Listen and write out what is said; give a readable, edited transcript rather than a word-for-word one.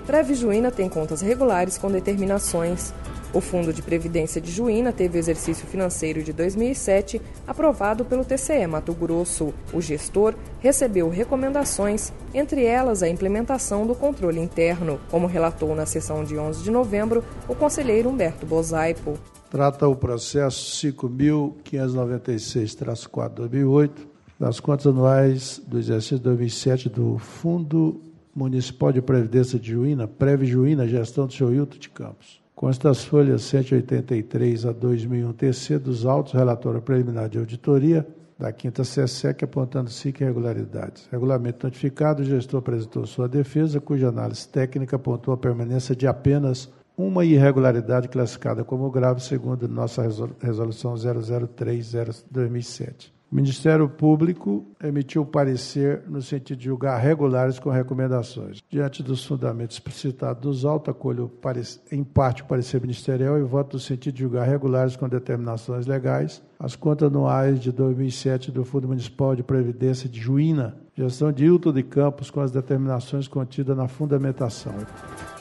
Previ Juína tem contas regulares com determinações. O Fundo de Previdência de Juína teve o exercício financeiro de 2007 aprovado pelo TCE Mato Grosso. O gestor recebeu recomendações, entre elas a implementação do controle interno, como relatou na sessão de 11 de novembro o conselheiro Humberto Bosaipo. Trata o processo 5.596-4/2008 das contas anuais do exercício 2007 do Fundo Municipal de Previdência de Juína, Previ Juína, gestão do senhor Hilton de Campos. Consta as folhas 183 a 2001 TC dos autos, relatório preliminar de auditoria da 5ª SESEC, apontando 5 irregularidades. Regulamento notificado, o gestor apresentou sua defesa, cuja análise técnica apontou a permanência de apenas uma irregularidade classificada como grave, segundo nossa resolução 003/2007. O Ministério Público emitiu parecer no sentido de julgar regulares com recomendações. Diante dos fundamentos explicitados nos autos, acolho em parte o parecer ministerial e voto no sentido de julgar regulares com determinações legais as contas anuais de 2007 do Fundo Municipal de Previdência de Juína, gestão de Hilton de Campos, com as determinações contidas na fundamentação.